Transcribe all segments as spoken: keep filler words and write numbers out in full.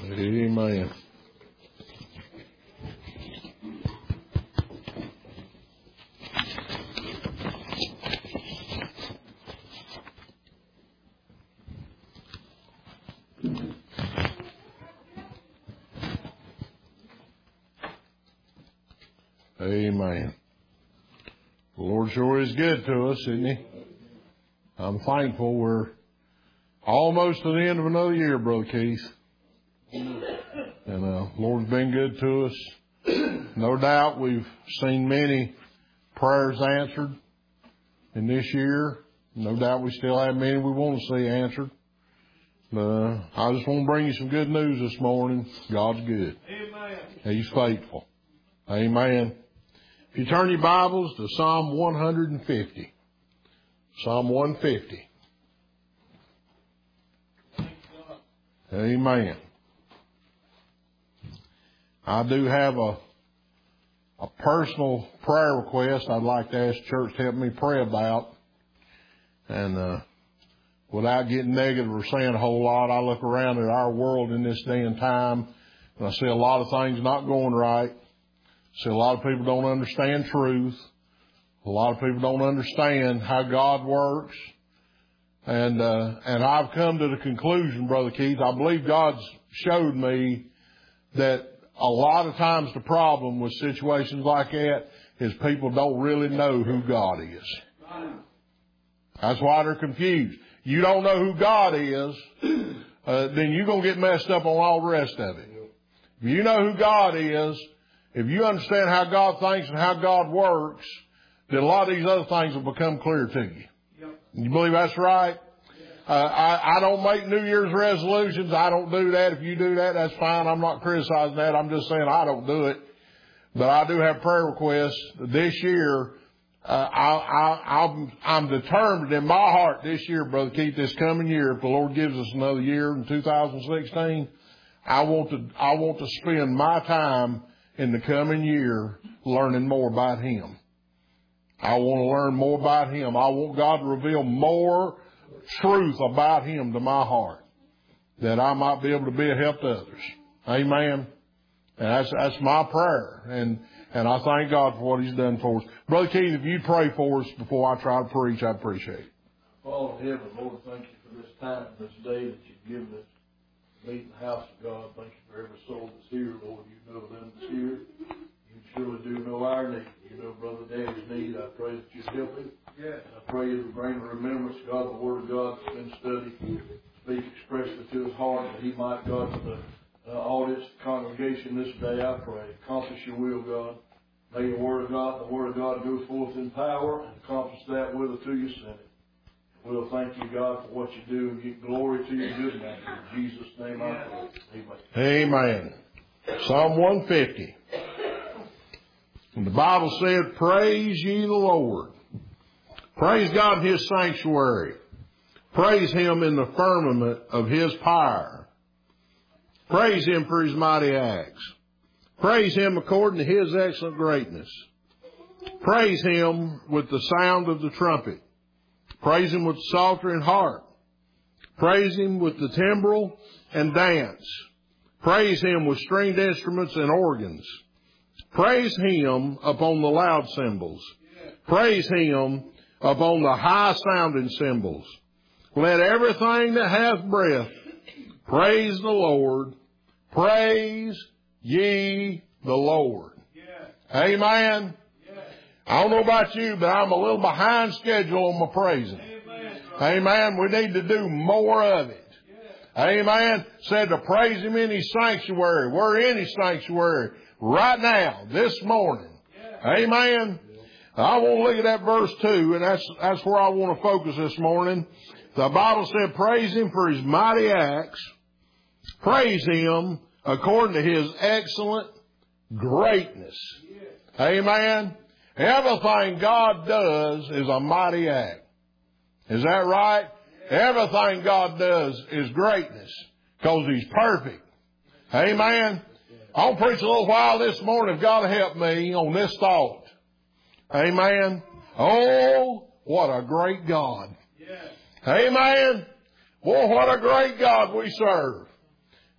Amen. Amen. The Lord sure is good to us, isn't He? I'm thankful we're almost to the end of another year, Brother Keith. And uh, Lord's been good to us. No doubt we've seen many prayers answered in this year. No doubt we still have many we want to see answered. But uh, I just want to bring you some good news this morning. God's good. Amen. He's faithful. Amen. If you turn your Bibles to Psalm one fifty. Psalm one fifty. Amen. I do have a a personal prayer request I'd like to ask the church to help me pray about. And uh, without getting negative or saying a whole lot, I look around at our world in this day and time, and I see a lot of things not going right. I see a lot of people don't understand truth. A lot of people don't understand how God works. And uh, and I've come to the conclusion, Brother Keith, I believe God's showed me that a lot of times the problem with situations like that is people don't really know who God is. That's why they're confused. You don't know who God is, uh, then you're going to get messed up on all the rest of it. If you know who God is, if you understand how God thinks and how God works, then a lot of these other things will become clear to you. Yep. You believe that's right? Uh, I, I don't make New Year's resolutions. I don't do that. If you do that, that's fine. I'm not criticizing that. I'm just saying I don't do it. But I do have prayer requests this year. Uh, I, I, I'm, I'm determined in my heart this year, Brother Keith, this coming year, if the Lord gives us another year in two thousand sixteen, I want to, I want to spend my time in the coming year learning more about Him. I want to learn more about Him. I want God to reveal more truth about Him to my heart, that I might be able to be a help to others. Amen. And that's, that's my prayer. And, and I thank God for what He's done for us. Brother Keith, if you'd pray for us before I try to preach, I'd appreciate it. Father in heaven, Lord, thank you for this time, this day that you've given us to meet in the house of God. Thank you for every soul that's here, Lord. You know them that's here. You surely do know our need. You know Brother Daddy's need. I pray that you'd help him. Yes. I pray you bring to remembrance, God, the Word of God that's been studied, speak expressly to his heart, that he might, God, to the uh, audience, congregation this day, I pray. Accomplish your will, God. May the Word of God, the Word of God go forth in power and accomplish that will to you send it. We'll thank you, God, for what you do and give glory to your good name. In Jesus' name I pray. Amen. Amen. Psalm one fifty. And the Bible said, praise ye the Lord. Praise God in His sanctuary. Praise Him in the firmament of His power. Praise Him for His mighty acts. Praise Him according to His excellent greatness. Praise Him with the sound of the trumpet. Praise Him with the psaltery and harp. Praise Him with the timbrel and dance. Praise Him with stringed instruments and organs. Praise Him upon the loud cymbals. Praise Him upon the high-sounding cymbals. Let everything that hath breath praise the Lord. Praise ye the Lord. Yeah. Amen. Yeah. I don't know about you, but I'm a little behind schedule on my praising. Amen. Amen. We need to do more of it. Yeah. Amen. Said to praise Him in His sanctuary. We're in His sanctuary right now, this morning. Yeah. Amen. Yeah. I want to look at that verse two, and that's, that's where I want to focus this morning. The Bible said, praise Him for His mighty acts. Praise Him according to His excellent greatness. Yeah. Amen. Everything God does is a mighty act. Is that right? Yeah. Everything God does is greatness because He's perfect. Amen. I'll preach a little while this morning if God will help me on this thought. Amen. Oh, what a great God. Yeah. Amen. Boy, what a great God we serve.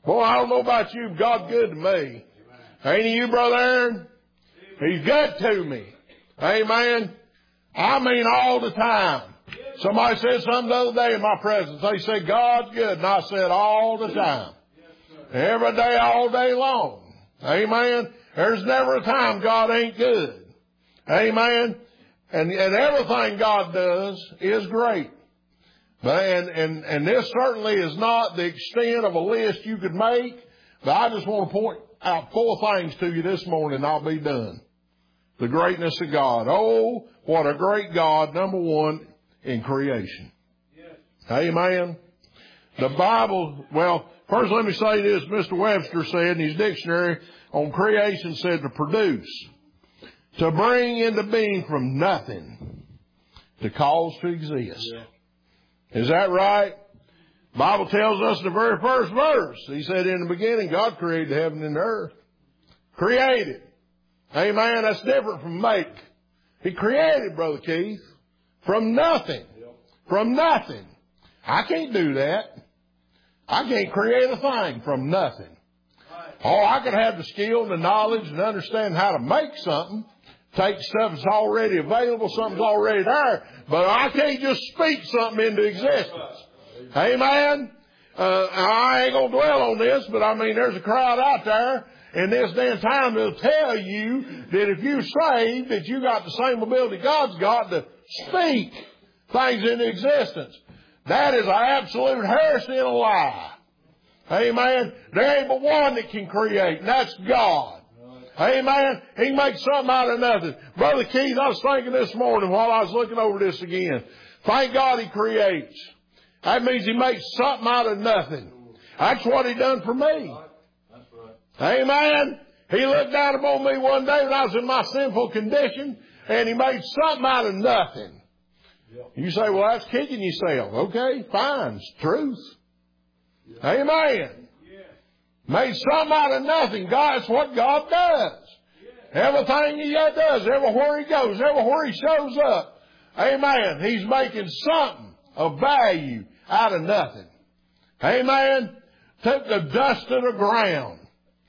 Boy, I don't know about you, but God's good to me. Ain't he you, Brother Aaron? He's good to me. Amen. I mean all the time. Somebody said something the other day in my presence. They said, God's good. And I said, all the time. Every day, all day long. Amen. There's never a time God ain't good. Amen. And, and everything God does is great. But, and, and, and this certainly is not the extent of a list you could make. But I just want to point out four things to you this morning and I'll be done. The greatness of God. Oh, what a great God. Number one, in creation. Yes. Amen. The Bible, well, first let me say this. Mister Webster said in his dictionary on creation said to produce, to bring into being from nothing, to cause to exist. Yeah. Is that right? The Bible tells us in the very first verse, he said in the beginning, God created heaven and earth. Created. Amen. That's different from make. He created, Brother Keith, from nothing. From nothing. I can't do that. I can't create a thing from nothing. Oh, I could have the skill and the knowledge and understand how to make something. Take stuff that's already available, something's already there. But I can't just speak something into existence. Amen. Uh, I ain't going to dwell on this, but I mean, there's a crowd out there in this day and time that'll tell you that if you're saved, that you got the same ability God's got to speak things into existence. That is an absolute heresy and a lie. Amen. There ain't but one that can create, and that's God. Amen. He makes something out of nothing. Brother Keith, I was thinking this morning while I was looking over this again. Thank God He creates. That means He makes something out of nothing. That's what He done for me. Amen. He looked down upon me one day when I was in my sinful condition, and He made something out of nothing. You say, well, that's kicking yourself. Okay, fine. It's truth. Amen. Made something out of nothing. God, that's what God does. Everything He does, everywhere He goes, everywhere He shows up. Amen. He's making something of value out of nothing. Amen. Took the dust of the ground.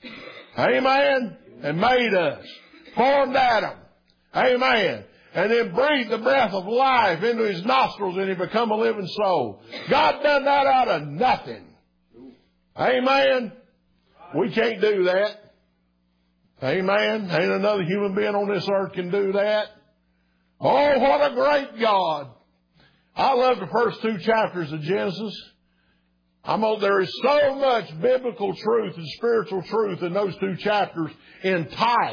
Amen. And made us. Formed Adam. Amen. And then breathed the breath of life into his nostrils and he become a living soul. God done that out of nothing. Amen. We can't do that. Amen. Ain't another human being on this earth can do that. Oh, what a great God. I love the first two chapters of Genesis. I'm oh, there is so much biblical truth and spiritual truth in those two chapters in type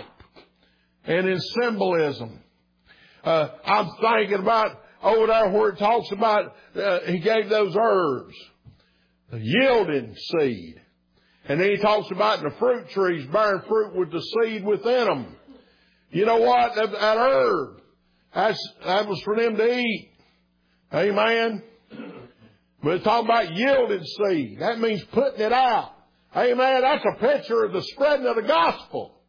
and in symbolism. Uh, I'm thinking about over there where it talks about uh, He gave those herbs, the yielding seed. And then He talks about the fruit trees bearing fruit with the seed within them. You know what? That, that herb, that's, that was for them to eat. Amen. But it's talking about yielding seed. That means putting it out. Amen. That's a picture of the spreading of the gospel.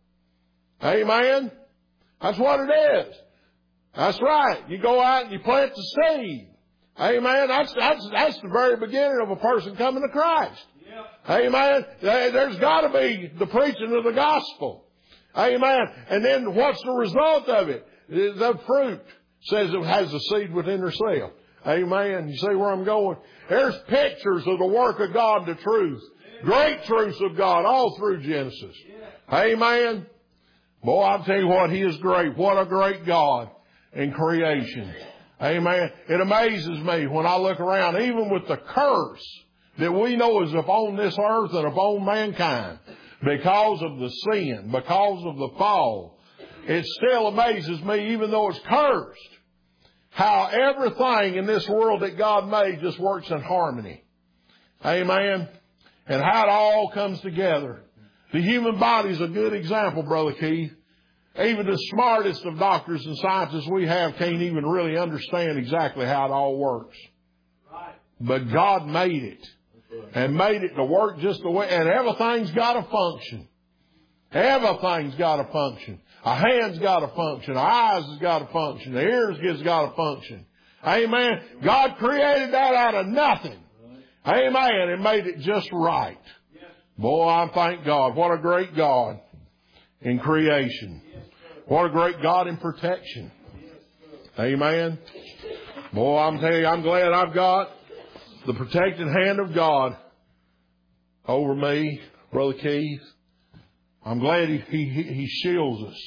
Amen. That's what it is. That's right. You go out and you plant the seed. Amen. That's, that's, that's the very beginning of a person coming to Christ. Yeah. Amen. There's got to be the preaching of the gospel. Amen. And then what's the result of it? The fruit says it has the seed within herself. Amen. You see where I'm going? There's pictures of the work of God, the truth. Great truths of God all through Genesis. Amen. Boy, I'll tell you what, He is great. What a great God in creation. Amen. It amazes me when I look around, even with the curse that we know is upon this earth and upon mankind, because of the sin, because of the fall. It still amazes me, even though it's cursed, how everything in this world that God made just works in harmony. Amen. And how it all comes together. The human body is a good example, Brother Keith. Even the smartest of doctors and scientists we have can't even really understand exactly how it all works. Right. But God made it. And made it to work just the way, and everything's got to function. Everything's got to function. A hand's got to function. Our eyes has got to function. The ears has got to function. Amen. God created that out of nothing. Amen. And made it just right. Boy, I thank God. What a great God in creation. What a great God in protection. Amen. Boy, I'm telling you, I'm glad I've got the protecting hand of God over me, Brother Keith. I'm glad he, he, he shields us.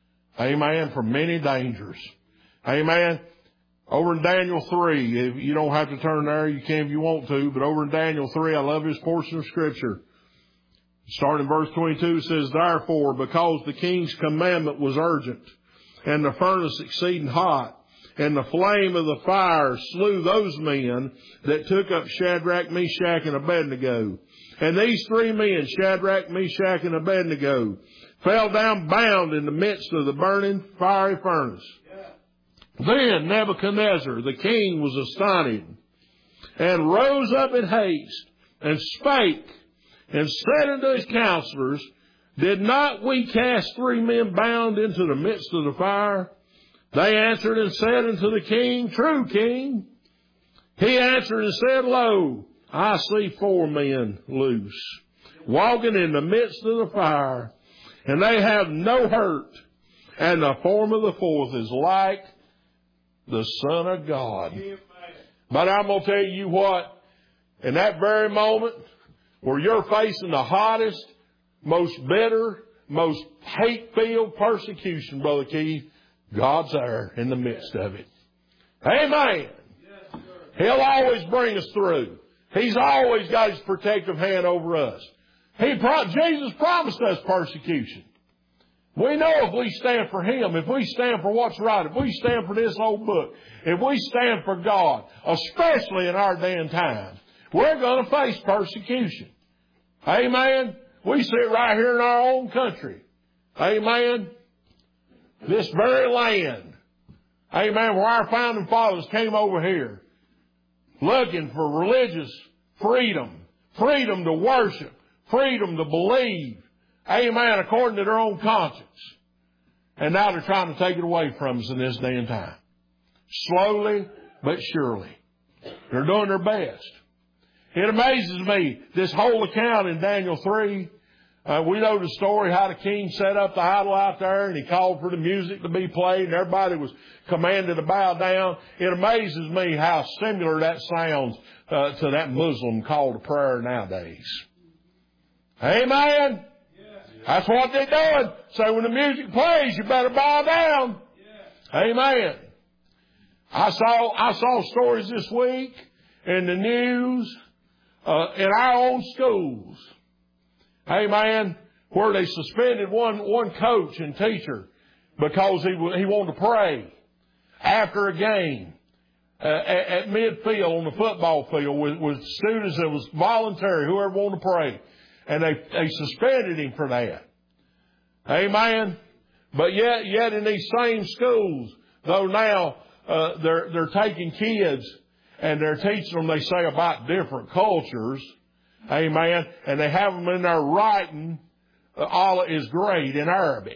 Amen. From many dangers. Amen. Over in Daniel three, if you don't have to turn there, you can if you want to, but over in Daniel three, I love this portion of Scripture. Starting in verse twenty-two, it says, Therefore, because the king's commandment was urgent, and the furnace exceeding hot, and the flame of the fire slew those men that took up Shadrach, Meshach, and Abednego. And these three men, Shadrach, Meshach, and Abednego, fell down bound in the midst of the burning fiery furnace. Yeah. Then Nebuchadnezzar, the king, was astonished, and rose up in haste, and spake, and said unto his counselors, Did not we cast three men bound into the midst of the fire? They answered and said unto the king, True, king. He answered and said, Lo, I see four men loose, walking in the midst of the fire, and they have no hurt, and the form of the fourth is like the Son of God. But I'm going to tell you what, in that very moment, where you're facing the hottest, most bitter, most hate-filled persecution, Brother Keith, God's there in the midst of it. Amen. Yes, He'll always bring us through. He's always got His protective hand over us. He pro- Jesus promised us persecution. We know if we stand for Him, if we stand for what's right, if we stand for this old book, if we stand for God, especially in our day and time, we're going to face persecution. Amen. We see it right here in our own country. Amen. This very land. Amen. Where our founding fathers came over here looking for religious freedom, freedom to worship, freedom to believe. Amen. According to their own conscience. And now they're trying to take it away from us in this day and time. Slowly but surely. They're doing their best. It amazes me, this whole account in Daniel three, uh, we know the story how the king set up the idol out there and he called for the music to be played and everybody was commanded to bow down. It amazes me how similar that sounds uh, to that Muslim call to prayer nowadays. Amen? Yes. That's what they're doing. So when the music plays, you better bow down. Yes. Amen. I saw, I saw stories this week in the news, uh, in our own schools. Amen. Where they suspended one, one coach and teacher because he, he wanted to pray after a game uh, at, at midfield on the football field with, with students that was voluntary, whoever wanted to pray. And they, they suspended him for that. Amen. But yet, yet in these same schools, though now, uh, they're, they're taking kids and they're teaching them, they say, about different cultures. Amen. And they have them in there writing, uh, Allah is great in Arabic.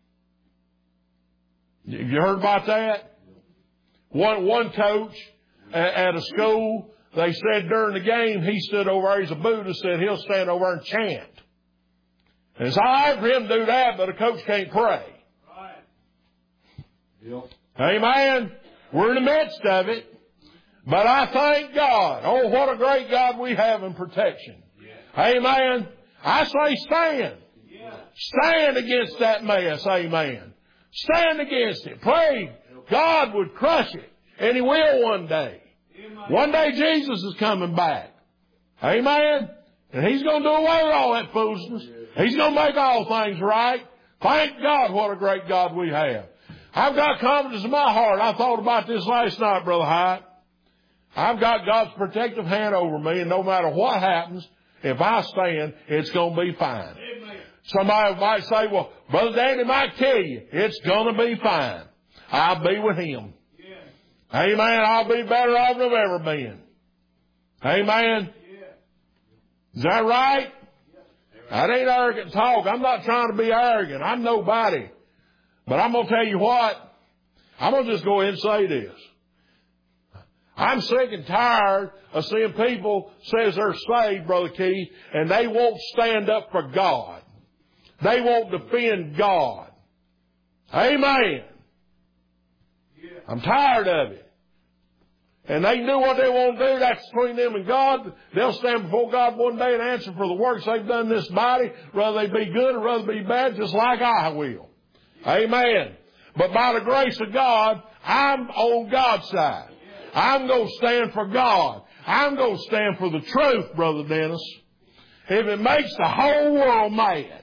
Have you heard about that? One, one coach at, at a school, they said during the game, he stood over there, he's a Buddhist, said he'll stand over there and chant. And it's all right for him to do that, but a coach can't pray. Right. Yep. Amen. We're in the midst of it. But I thank God. Oh, what a great God we have in protection. Yeah. Amen. I say stand. Yeah. Stand against that mess. Amen. Stand against it. Pray God would crush it. And He will one day. Amen. One day Jesus is coming back. Amen. And He's going to do away with all that foolishness. Yeah. He's going to make all things right. Thank God what a great God we have. I've got confidence in my heart. I thought about this last night, Brother Hyatt. I've got God's protective hand over me, and no matter what happens, if I stand, it's going to be fine. Amen. Somebody might say, well, Brother Danny might tell you, it's going to be fine. I'll be with Him. Yeah. Amen. I'll be better off than I've ever been. Amen. Yeah. Is that right? Yeah. That ain't arrogant talk. I'm not trying to be arrogant. I'm nobody. But I'm going to tell you what. I'm going to just go ahead and say this. I'm sick and tired of seeing people says they're saved, Brother Keith, and they won't stand up for God. They won't defend God. Amen. I'm tired of it. And they do what they want to do. That's between them and God. They'll stand before God one day and answer for the works they've done in this body, whether they be good or whether they be bad, just like I will. Amen. But by the grace of God, I'm on God's side. I'm going to stand for God. I'm going to stand for the truth, Brother Dennis. If it makes the whole world mad.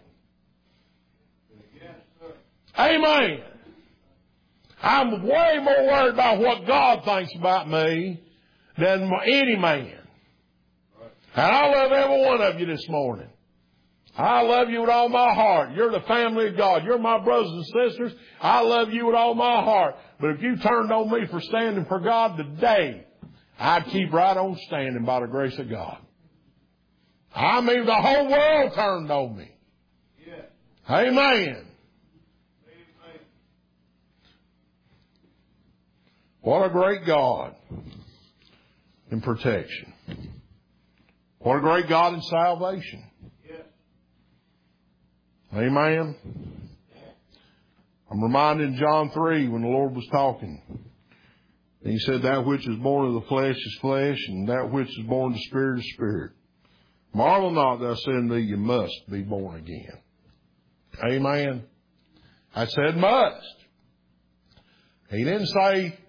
Amen. I'm way more worried about what God thinks about me than any man. And I love every one of you this morning. I love you with all my heart. You're the family of God. You're my brothers and sisters. I love you with all my heart. But if you turned on me for standing for God today, I'd keep right on standing by the grace of God. I mean, the whole world turned on me. Amen. What a great God in protection. What a great God in salvation. Amen. I'm reminded in John three when the Lord was talking. He said, that which is born of the flesh is flesh, and that which is born of the Spirit is spirit. Marvel not that I said unto thee, you must be born again. Amen. I said must. He didn't say,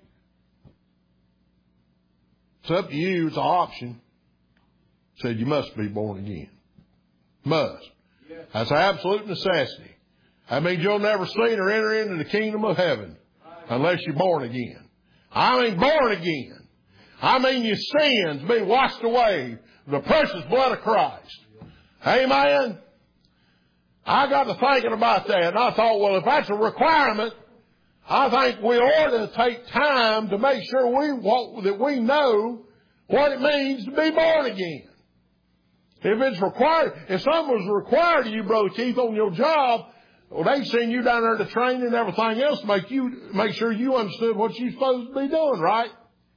it's up to you, it's an option. He said, you must be born again. Must. That's an absolute necessity. That means you'll never see or enter into the kingdom of heaven unless you're born again. I mean born again. I mean your sins be washed away with the precious blood of Christ. Amen. I got to thinking about that, and I thought, well, if that's a requirement, I think we ought to take time to make sure we what, that we know what it means to be born again. If it's required, if something was required of you, Brother Keith, on your job, well, they send you down there to train and everything else to make you make sure you understood what you're supposed to be doing, right?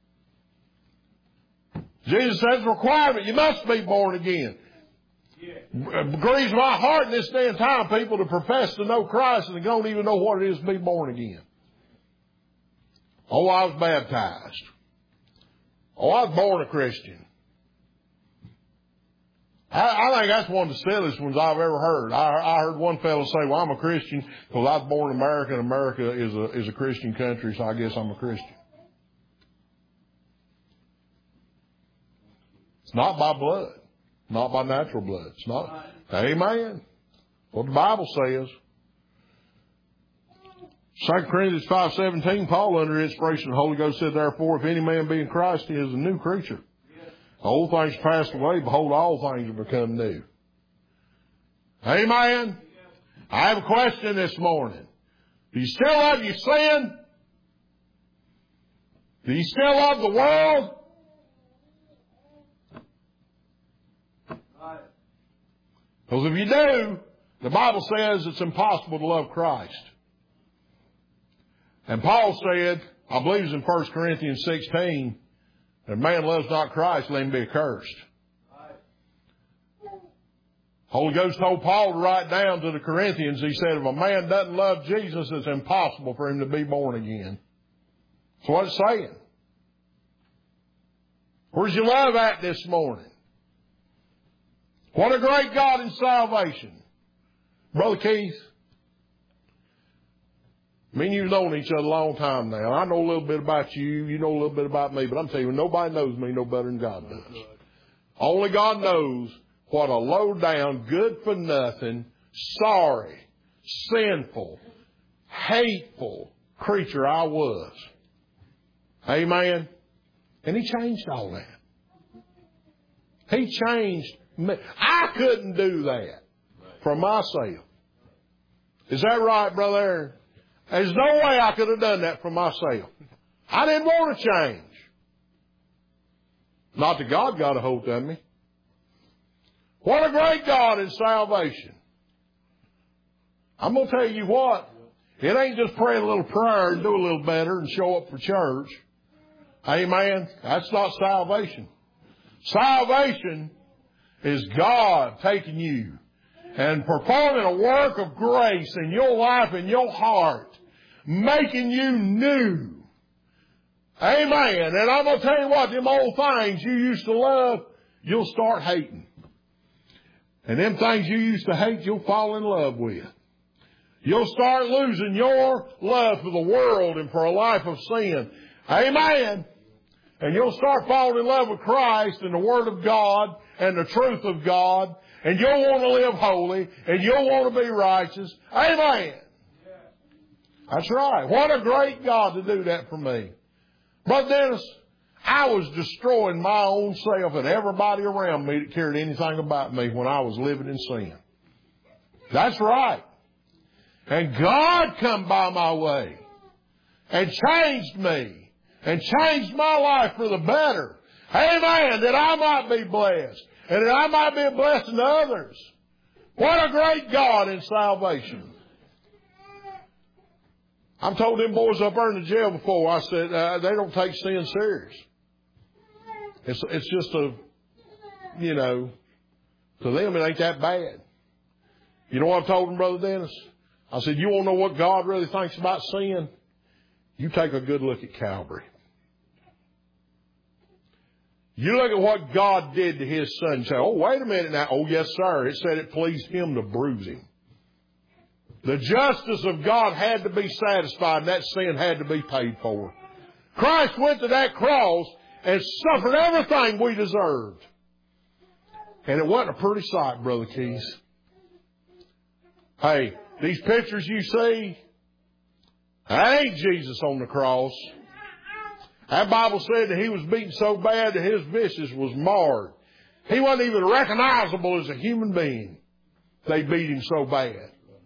Jesus says it's a requirement. You must be born again. It grieves my heart in this day and time, people to profess to know Christ and they don't even know what it is to be born again. Oh, I was baptized. Oh, I was born a Christian. I, I think that's one of the silliest ones I've ever heard. I, I heard one fellow say, well, I'm a Christian because I was born in America and America is a, is a Christian country, so I guess I'm a Christian. It's not by blood. Not by natural blood. It's not. Amen. What the Bible says. Second Corinthians five seventeen, Paul, under inspiration of the Holy Ghost, said, therefore, if any man be in Christ, he is a new creature. Old things passed away, behold, all things are become new. Amen. I have a question this morning. Do you still love your sin? Do you still love the world? Because if you do, the Bible says it's impossible to love Christ. And Paul said, I believe it's in First Corinthians sixteen, if a man loves not Christ, let him be accursed. Holy Ghost told Paul to write down to the Corinthians, he said, if a man doesn't love Jesus, it's impossible for him to be born again. That's what it's saying. Where's your love at this morning? What a great God in salvation. Brother Keith, me and you've known each other a long time now. I know a little bit about you. You know a little bit about me. But I'm telling you, nobody knows me no better than God does. Only God knows what a low-down, good-for-nothing, sorry, sinful, hateful creature I was. Amen? And He changed all that. He changed me. I couldn't do that for myself. Is that right, Brother Aaron? There's no way I could have done that for myself. I didn't want to change. Not that God got a hold of me. What a great God in salvation. I'm going to tell you what. It ain't just praying a little prayer and do a little better and show up for church. Amen. That's not salvation. Salvation is God taking you and performing a work of grace in your life, in your heart, making you new. Amen. And I'm going to tell you what, them old things you used to love, you'll start hating. And them things you used to hate, you'll fall in love with. You'll start losing your love for the world and for a life of sin. Amen. And you'll start falling in love with Christ and the Word of God and the truth of God. And you'll want to live holy. And you'll want to be righteous. Amen. That's right. What a great God to do that for me. But Dennis, I was destroying my own self and everybody around me that cared anything about me when I was living in sin. That's right. And God come by my way and changed me and changed my life for the better. Amen. That I might be blessed and that I might be a blessing to others. What a great God in salvation. I've told them boys up there in the jail before, I said, uh, they don't take sin serious. It's, it's just a, you know, to them it ain't that bad. You know what I told them, Brother Dennis? I said, you want to know what God really thinks about sin? You take a good look at Calvary. You look at what God did to His Son and say, oh, wait a minute now. Oh, yes, sir. It said it pleased Him to bruise Him. The justice of God had to be satisfied and that sin had to be paid for. Christ went to that cross and suffered everything we deserved. And it wasn't a pretty sight, Brother Keys. Hey, these pictures you see, that ain't Jesus on the cross. That Bible said that He was beaten so bad that His visage was marred. He wasn't even recognizable as a human being. They beat Him so bad.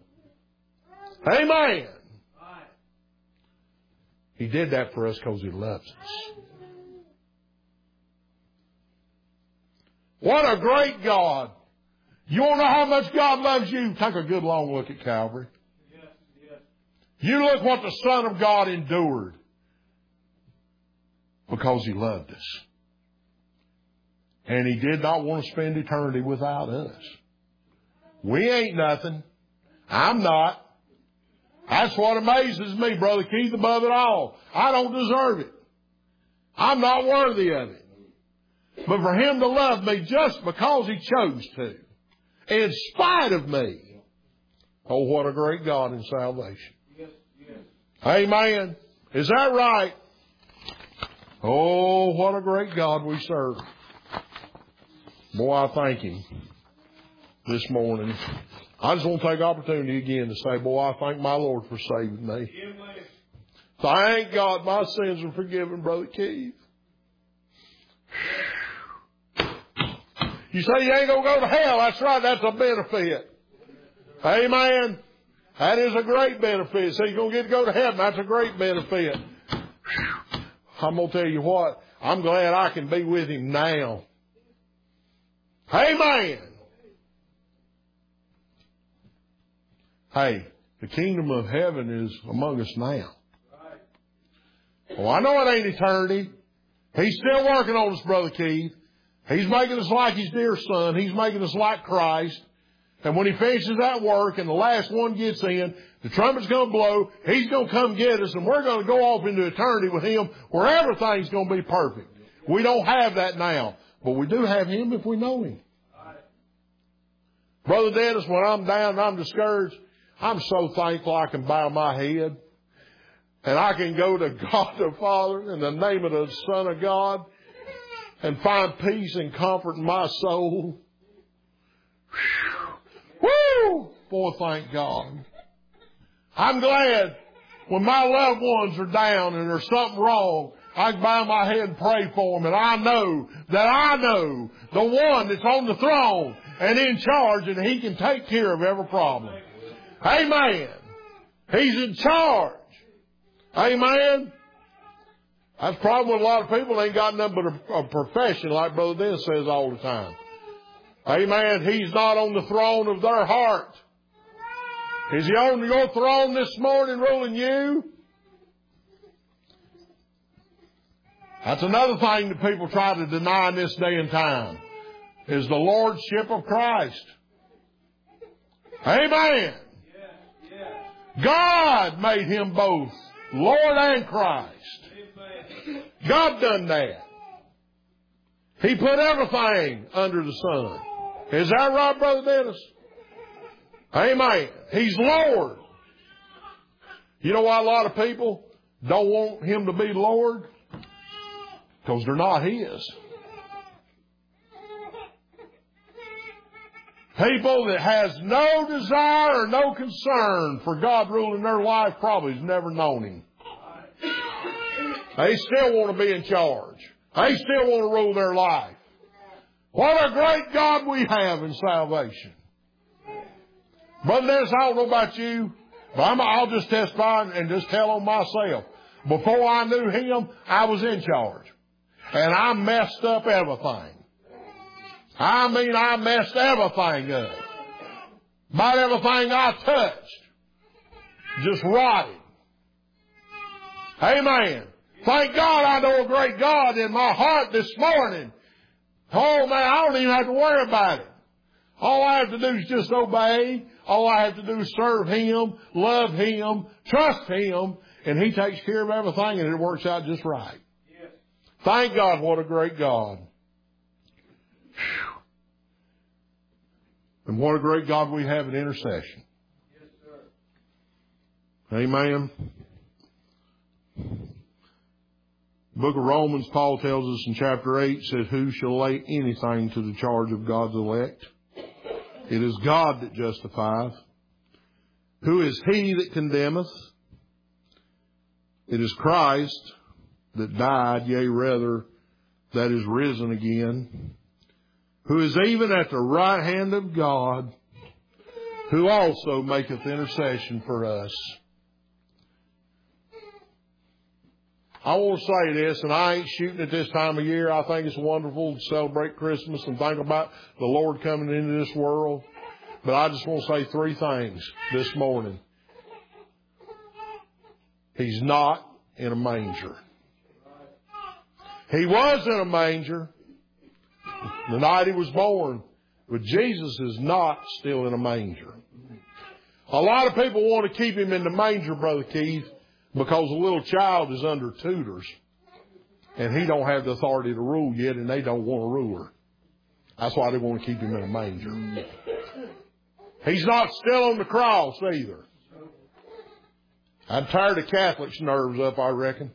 Amen. He did that for us because He loves us. What a great God. You want to know how much God loves you? Take a good long look at Calvary. Yes, yes. You look what the Son of God endured because He loved us. And He did not want to spend eternity without us. We ain't nothing. I'm not. That's what amazes me, Brother Keith, above it all. I don't deserve it. I'm not worthy of it. But for Him to love me just because He chose to, in spite of me, oh, what a great God in salvation. Yes, yes. Amen. Is that right? Oh, what a great God we serve. Boy, I thank Him this morning. I just want to take opportunity again to say, boy, I thank my Lord for saving me. Thank God my sins are forgiven, Brother Keith. You say you ain't going to go to hell. That's right. That's a benefit. Amen. That is a great benefit. So you're going to get to go to heaven. That's a great benefit. I'm going to tell you what. I'm glad I can be with Him now. Amen. Hey, the kingdom of heaven is among us now. Oh, I know it ain't eternity. He's still working on us, Brother Keith. He's making us like His dear Son. He's making us like Christ. And when He finishes that work and the last one gets in, the trumpet's going to blow. He's going to come get us, and we're going to go off into eternity with Him where everything's going to be perfect. We don't have that now, but we do have Him if we know Him. Brother Dennis, when I'm down and I'm discouraged, I'm so thankful I can bow my head and I can go to God the Father in the name of the Son of God and find peace and comfort in my soul. Woo! Boy, thank God. I'm glad when my loved ones are down and there's something wrong, I can bow my head and pray for them, and I know that I know the one that's on the throne and in charge, and He can take care of every problem. Amen. He's in charge. Amen. That's the problem with a lot of people. They ain't got nothing but a, a profession, like Brother Dennis says all the time. Amen. He's not on the throne of their heart. Is He on your throne this morning ruling you? That's another thing that people try to deny in this day and time, is the lordship of Christ. Amen. God made him both Lord and Christ. God done that. He put everything under the sun. Is that right, Brother Dennis? Amen. He's Lord. You know why a lot of people don't want him to be Lord? Because they're not his. People that has no desire or no concern for God ruling their life probably has never known him. They still want to be in charge. They still want to rule their life. What a great God we have in salvation. Brother Dennis, I don't know about you, but I'm, I'll just testify and just tell on myself. Before I knew him, I was in charge. And I messed up everything. I mean, I messed everything up. About everything I touched just rotted. Amen. Thank God I know a great God in my heart this morning. Oh, man, I don't even have to worry about it. All I have to do is just obey. All I have to do is serve him, love him, trust him, and he takes care of everything, and it works out just right. Yes. Thank God, what a great God. Whew. And what a great God we have in intercession. Yes, sir. Amen. Book of Romans, Paul tells us in chapter eight, says, who shall lay anything to the charge of God's elect? It is God that justifieth. Who is he that condemneth? It is Christ that died, yea, rather, that is risen again, who is even at the right hand of God, who also maketh intercession for us. I want to say this, and I ain't shooting at this time of year. I think it's wonderful to celebrate Christmas and think about the Lord coming into this world. But I just want to say three things this morning. He's not in a manger. He was in a manger the night he was born, but Jesus is not still in a manger. A lot of people want to keep him in the manger, Brother Keith, because a little child is under tutors, and he don't have the authority to rule yet, and they don't want a ruler. That's why they want to keep him in a manger. He's not still on the cross either. I'd tear the Catholics' nerves up, I reckon.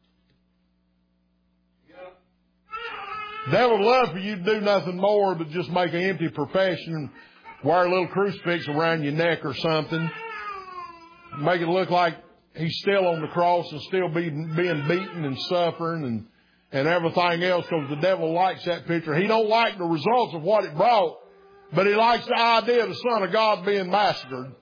They would love for you to do nothing more but just make an empty profession and wear a little crucifix around your neck or something. Make it look like he's still on the cross and still being, being beaten and suffering and, and everything else, because the devil likes that picture. He don't like the results of what it brought, but he likes the idea of the Son of God being massacred.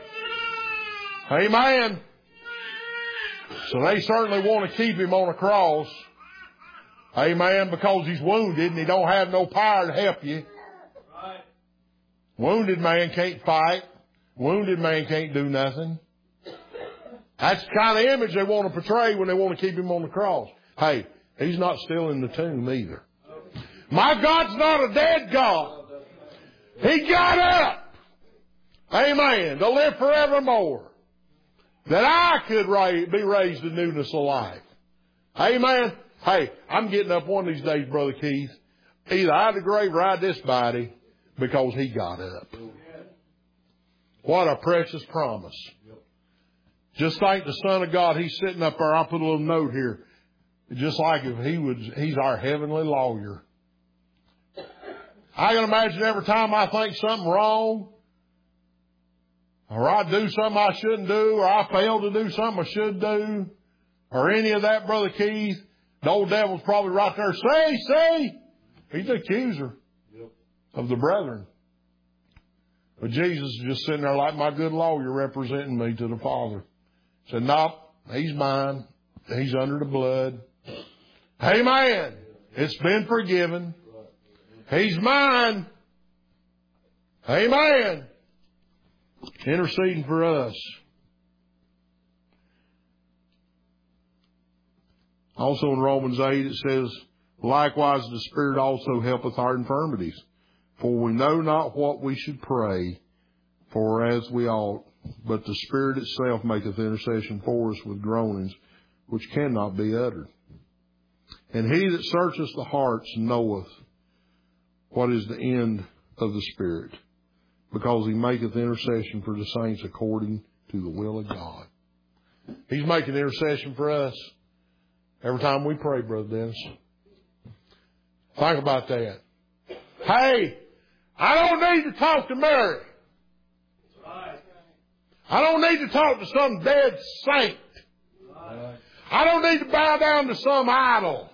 Amen. So they certainly want to keep him on a cross. Amen. Because he's wounded and he don't have no power to help you. Wounded man can't fight. Wounded man can't do nothing. That's the kind of image they want to portray when they want to keep him on the cross. Hey, he's not still in the tomb either. My God's not a dead God. He got up. Amen. To live forevermore. That I could be raised to newness of life. Amen. Hey, I'm getting up one of these days, Brother Keith, either out of the grave or out of this body, because he got up. What a precious promise. Just think the Son of God, he's sitting up there. I'll put a little note here. Just like if he was, he's our heavenly lawyer. I can imagine every time I think something wrong, or I do something I shouldn't do, or I fail to do something I should do, or any of that, Brother Keith, the old devil's probably right there. Say, say. He's the accuser yep. of the brethren. But Jesus is just sitting there like my good lawyer representing me to the Father. Said, no, he's mine. He's under the blood. Amen. It's been forgiven. He's mine. Amen. Interceding for us. Also in Romans eight it says, likewise the Spirit also helpeth our infirmities. For we know not what we should pray for as we ought, but the Spirit itself maketh intercession for us with groanings which cannot be uttered. And he that searcheth the hearts knoweth what is the end of the Spirit, because he maketh intercession for the saints according to the will of God. He's making intercession for us every time we pray, Brother Dennis. Think about that. Hey, I don't need to talk to Mary. I don't need to talk to some dead saint. I don't need to bow down to some idol.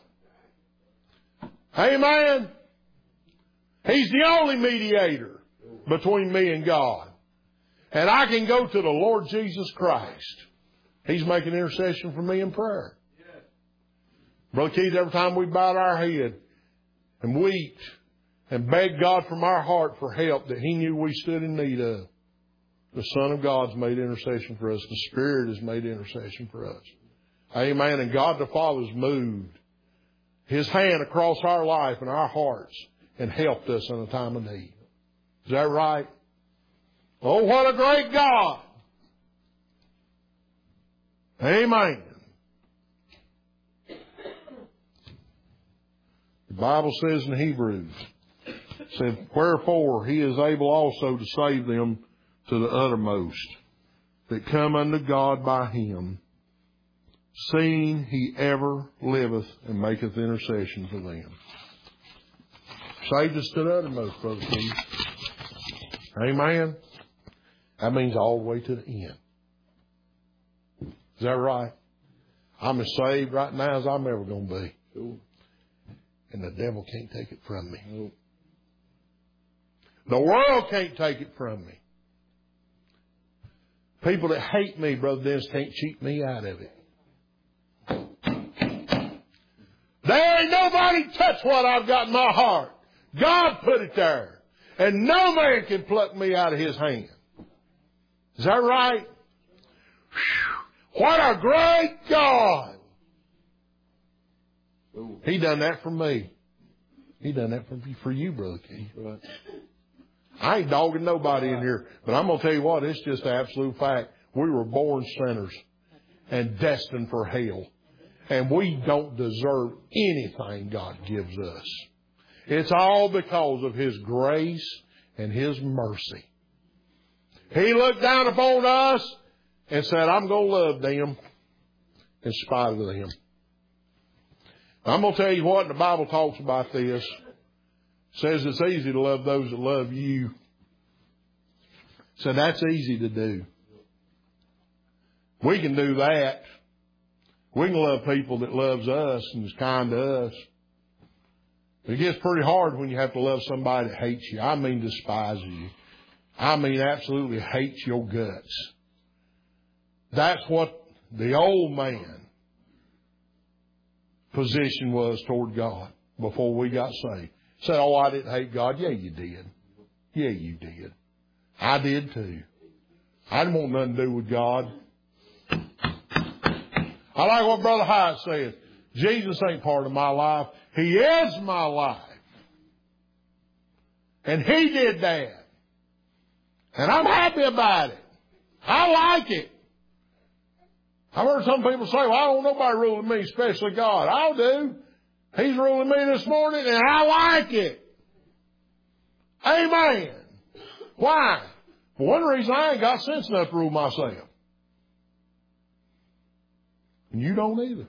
Amen. He's the only mediator between me and God. And I can go to the Lord Jesus Christ. He's making intercession for me in prayer. Brother Keith, every time we bowed our head and wept and begged God from our heart for help that He knew we stood in need of, the Son of God's made intercession for us. The Spirit has made intercession for us. Amen. And God the Father's moved His hand across our life and our hearts and helped us in a time of need. Is that right? Oh, what a great God. Amen. The Bible says in Hebrews, it said, wherefore He is able also to save them to the uttermost that come unto God by Him, seeing He ever liveth and maketh intercession for them. Saved us to the uttermost, Brother Keith. Amen. That means all the way to the end. Is that right? I'm as saved right now as I'm ever going to be. Sure. And the devil can't take it from me. Nope. The world can't take it from me. People that hate me, Brother Dennis, can't cheat me out of it. There ain't nobody touch what I've got in my heart. God put it there. And no man can pluck me out of His hand. Is that right? Whew. What a great God. He done that for me. He done that for, for you, Brother Keith. Right. I ain't dogging nobody in here, but I'm going to tell you what, it's just an absolute fact. We were born sinners and destined for hell. And we don't deserve anything God gives us. It's all because of His grace and His mercy. He looked down upon us and said, I'm going to love them in spite of them. I'm going to tell you what, the Bible talks about this. It says it's easy to love those that love you. So that's easy to do. We can do that. We can love people that loves us and is kind to us. It gets pretty hard when you have to love somebody that hates you. I mean despises you. I mean absolutely hates your guts. That's what the old man position was toward God before we got saved. Said, oh, I didn't hate God. Yeah, you did. Yeah, you did. I did too. I didn't want nothing to do with God. I like what Brother Hyatt says. Jesus ain't part of my life. He is my life. And He did that. And I'm happy about it. I like it. I've heard some people say, well, I don't want nobody ruling me, especially God. I'll do. He's ruling me this morning, and I like it. Amen. Why? For one reason, I ain't got sense enough to rule myself. And you don't either.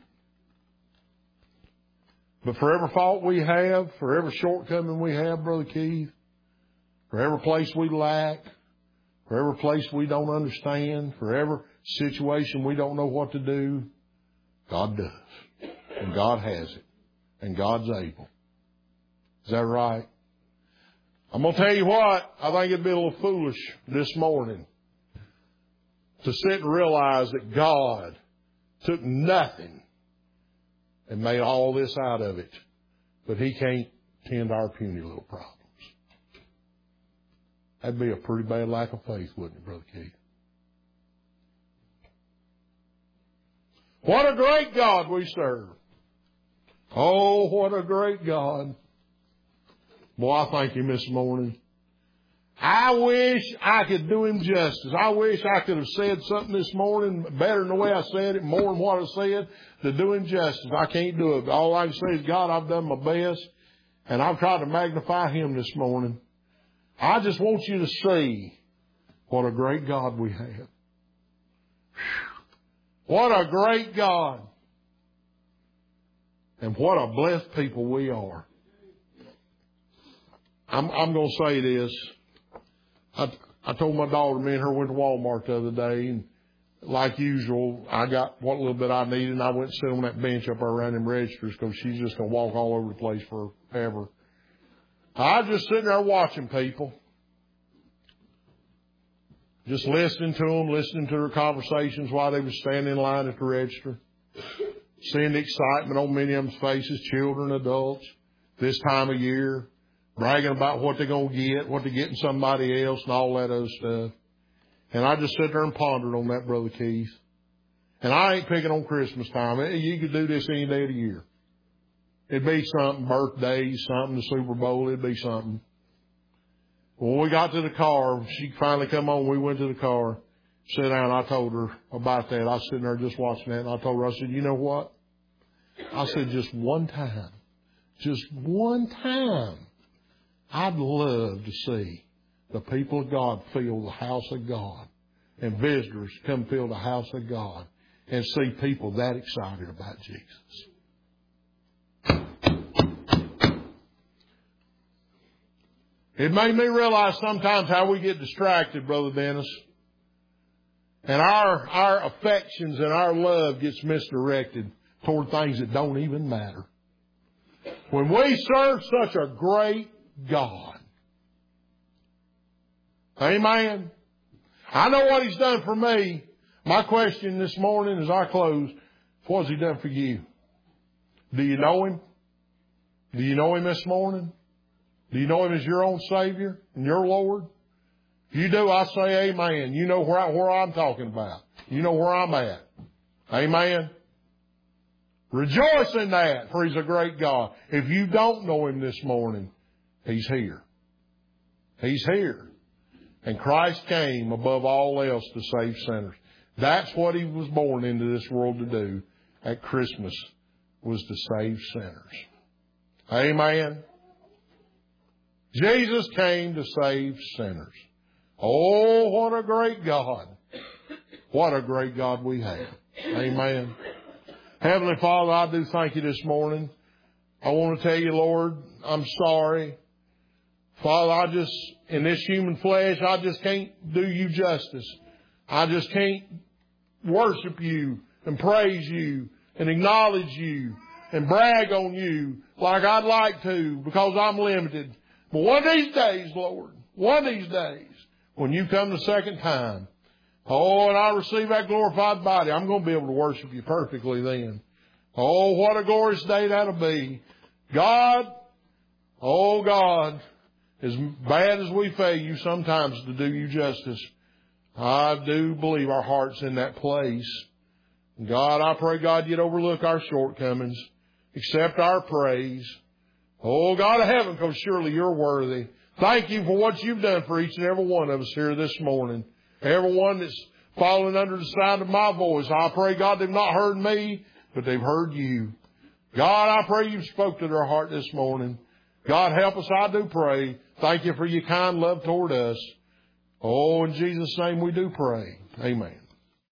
But for every fault we have, for every shortcoming we have, Brother Keith, for every place we lack, for every place we don't understand, for every situation we don't know what to do, God does. And God has it. And God's able. Is that right? I'm going to tell you what, I think it'd be a little foolish this morning to sit and realize that God took nothing and made all this out of it, but He can't tend our puny little problems. That'd be a pretty bad lack of faith, wouldn't it, Brother Keith? What a great God we serve. Oh, what a great God. Boy, I thank Him this morning. I wish I could do Him justice. I wish I could have said something this morning better than the way I said it, more than what I said, to do Him justice. I can't do it. All I can say is, God, I've done my best, and I've tried to magnify Him this morning. I just want you to see what a great God we have. What a great God. And what a blessed people we are. I'm, I'm going to say this. I, I told my daughter, me and her went to Walmart the other day, and like usual, I got what little bit I needed, and I went to sit on that bench up there around them registers because she's just going to walk all over the place forever. I was just sitting there watching people, just listening to them, listening to their conversations while they were standing in line at the register, seeing the excitement on many of them's faces, children, adults, this time of year, bragging about what they're going to get, what they're getting somebody else, and all that other stuff. And I just sat there and pondered on that, Brother Keith. And I ain't picking on Christmas time. You could do this any day of the year. It'd be something, birthdays, something, the Super Bowl, it'd be something. When we got to the car, she finally come on, we went to the car, sat down, I told her about that. I was sitting there just watching that, and I told her, I said, you know what? I said, just one time, just one time, I'd love to see the people of God fill the house of God and visitors come fill the house of God and see people that excited about Jesus. It made me realize sometimes how we get distracted, Brother Dennis. And our, our affections and our love gets misdirected toward things that don't even matter. When we serve such a great God. Amen. I know what He's done for me. My question this morning as I close, what has He done for you? Do you know Him? Do you know Him this morning? Do you know Him as your own Savior and your Lord? If you do, I say amen. You know where, I, where I'm talking about. You know where I'm at. Amen. Rejoice in that, for He's a great God. If you don't know Him this morning, He's here. He's here. And Christ came above all else to save sinners. That's what He was born into this world to do at Christmas, was to save sinners. Amen. Jesus came to save sinners. Oh, what a great God. What a great God we have. Amen. Heavenly Father, I do thank You this morning. I want to tell You, Lord, I'm sorry. Father, I just, in this human flesh, I just can't do You justice. I just can't worship You and praise You and acknowledge You and brag on You like I'd like to because I'm limited. But one of these days, Lord, one of these days, when You come the second time, oh, and I receive that glorified body, I'm going to be able to worship You perfectly then. Oh, what a glorious day that'll be. God, oh God, as bad as we fail You sometimes to do You justice, I do believe our heart's in that place. God, I pray, God, You'd overlook our shortcomings, accept our praise. Oh, God of heaven, because surely You're worthy. Thank You for what You've done for each and every one of us here this morning. Everyone that's fallen under the sound of my voice, I pray, God, they've not heard me, but they've heard You. God, I pray You spoke to their heart this morning. God, help us, I do pray. Thank You for Your kind love toward us. Oh, in Jesus' name we do pray. Amen.